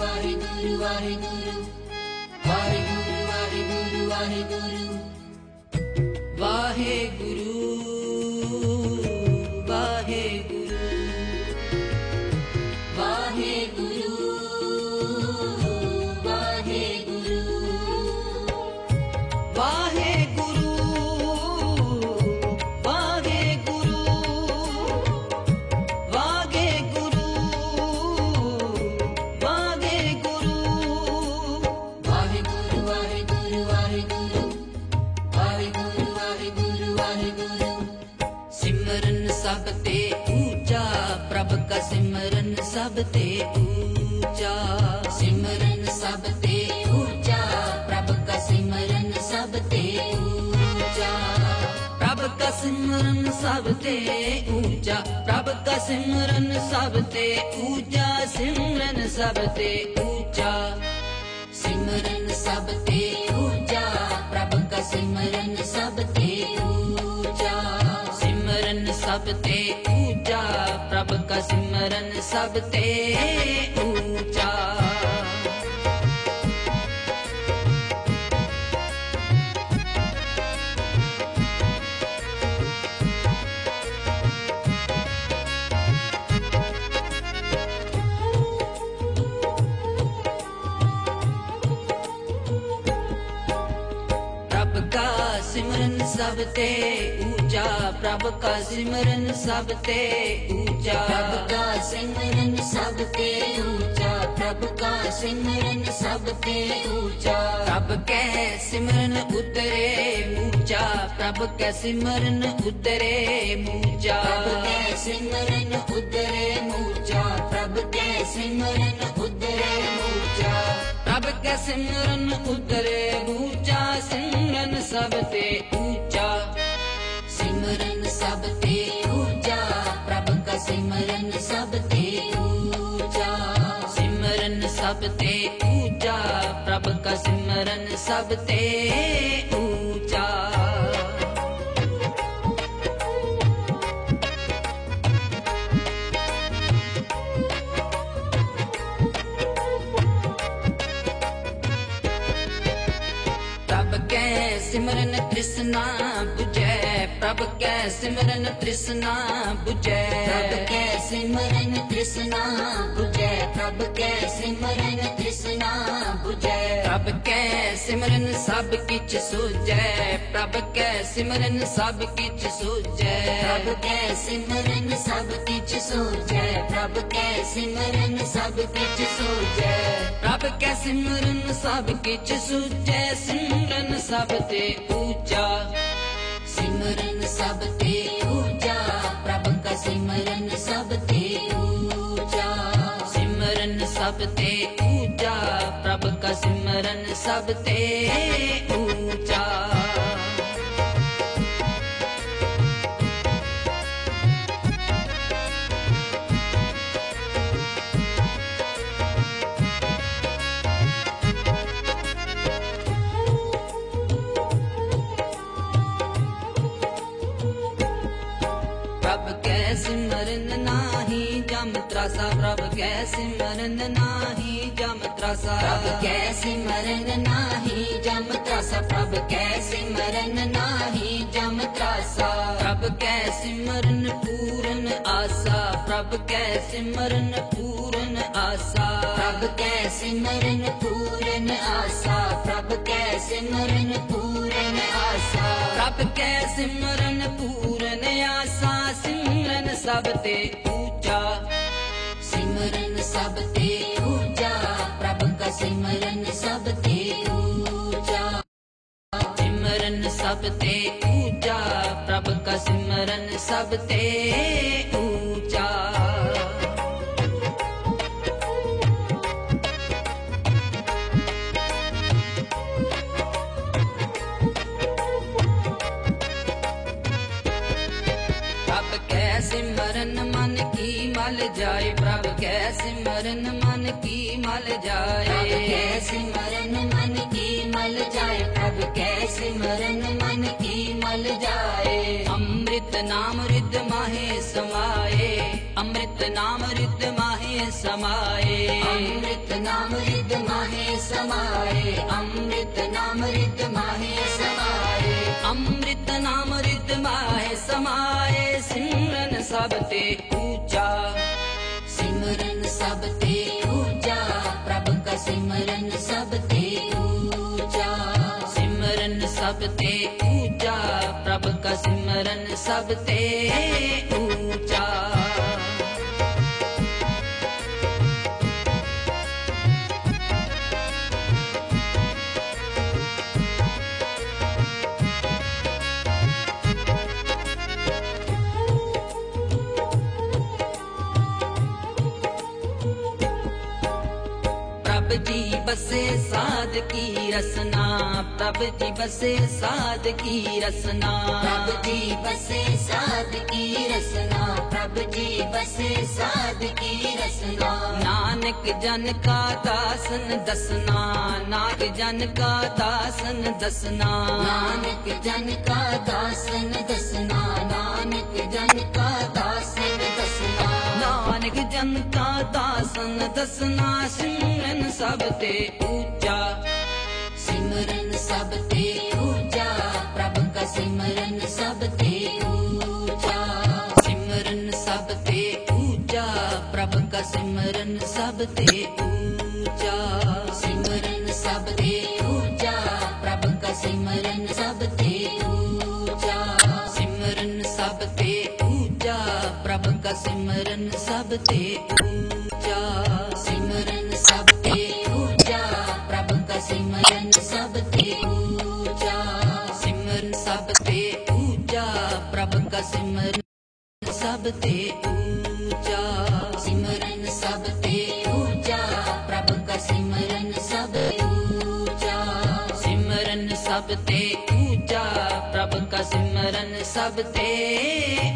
ਵਾਹਿਗੁਰੂ ਵਾਹਿਗੁਰੂ ਵਾਹਿਗੁਰੂ ਵਾਹਿਗੁਰੂ ਵਾਹਿਗੁਰੂ ਵਾਹਿਗੁਰੂ ਵਾਹਿਗੁਰੂ ਵਾਹਿਗੁਰੂ ਵਾਹਿਗੁਰੂ ਵਾਹਿਗੁਰੂ सब ते ऊंचा प्रभ का सिमरन सब ते ऊंचा सिमरन सब ते ऊंचा प्रभ का सिमरन सब ते ऊंचा प्रभ का सिमरन सब ते ऊंचा प्रभ का सिमरन सब ते ऊंचा सिमरन सब ते ऊंचा सिमरन सब ते ऊंचा प्रभ का सिमरन सब ते ऊंचा सिमरन सब ते ऊंचा प्रभ का सिमरन सब ते ऊंचा प्रभ का सिमरन सब ते ऊंचा प्रभ का सिमरन सब ते ऊंचा प्रभ का सिमरन सब ते ऊंचा प्रभ का सिमरन सब ते ऊंचा प्रभ के सिमरन उतरे ऊंचा प्रभ के सिमरन उतरे ऊंचा प्रभ के सिमरन उतरे ऊंचा प्रभ के सिमरन उतरे ऊंचा प्रभ के सिमरन उतरे ऊंचा सिमरन सब ते ऊंचा सिमरन सब ते ऊंचा प्रभ का सिमरन सब ते ऊंचा सिमरन सब ते ऊंचा प्रभ का सिमरन सब ते ऊंचा प्रभ के सिमरन तृष्णा बुझे प्रभ के सिमरन तृष्णा बुझे प्रभ के सिमरन तृष्णा बुझे प्रभ के सिमरन तृष्णा बुझे प्रभ के सिमरन सब किछ सूझे प्रभ के सिमरन सब किछ सूझे प्रभ के सिमरन सब किछ सूझे प्रभ के सिमरन सब किछ सूझे प्रभ के सिमरन सब किछ सूझे सिमरन सब ते ऊंचा सिमरन सब ते ऊंचा प्रभ का सिमरन सब ते ऊंचा सिमरन सब ते ऊंचा प्रभ का सिमरन सब ते ऊंचा प्रभ के सिमरन नाही जम त्रासा प्रभ के सिमरन नाही जम त्रासा प्रभ के सिमरन नाही जम त्रासा प्रभ के सिमरन नाही जम त्रासा प्रभ के सिमरन पूर्ण आशा प्रभ के सिमरन पूर्ण आशा प्रभ के सिमरन पूर्ण आशा प्रभ के सिमरन पूर्ण आशा प्रभ के सिमरन पूर्ण आशा सिमरन सब ते ऊंचा सिमरन सब ते ऊंचा प्रभ का सिमरन सब ते ऊंचा सिमरन सब ते ऊंचा प्रभ का सिमरन सब ते ऊंचा प्रभ के सिमरन मन की मल जाए प्रभ के सिमरन मन की मल जाए प्रभ के सिमरन मन की मल जाए प्रभ के सिमरन मन की मल जाए अमृत नाम रिद माहे समाए अमृत नाम रिद माहे समाए अमृत नाम रिद माहे समाए, अमृत नाम रिद माहे समाए, अमृत नाम रिद माहे समाए। सिमरन सब ते ऊंचा, सिमरन सब ते ऊंचा, प्रभु का सिमरन सब ते ऊंचा, सिमरन सब ते ऊंचा, प्रभु का सिमरन सब ते ऊंचा। प्रभु जी बसे साध की रसना, प्रभु जी बसे साध की रसना, प्रभु जी बसे साध की रसना, प्रभु जी बसे साध की रसना। नानक जन का दासन दसना, नानक जन का दासन दसना, नानक जन का दासन दसना, नानक जन का दासन दसना, नानक जन का दासन दसना। सिमरन सब ते ऊंचा, सिमरन सब ते ऊंचा, प्रभु का सिमरन सब ते ऊंचा, सिमरन सब ते ऊंचा, प्रभु का सिमरन सब ते ऊंचा, सिमरन सब ते ऊंचा, प्रभु का सिमरन सब ते ऊंचा, सिमरन सब ते ऊंचा, प्रभु का सिमरन सब ते ऊंचा, सिमरन सब ते ऊंचा, प्रभु का सिमरन सब ते ऊंचा, सिमरन सब ते ऊंचा, प्रभु का सिमरन सब ते ऊंचा, सिमरन सब ते ऊंचा, प्रभु का सिमरन सब ऊंचा, सिमरन सब ते ऊंचा, प्रभु का सिमरन सब ते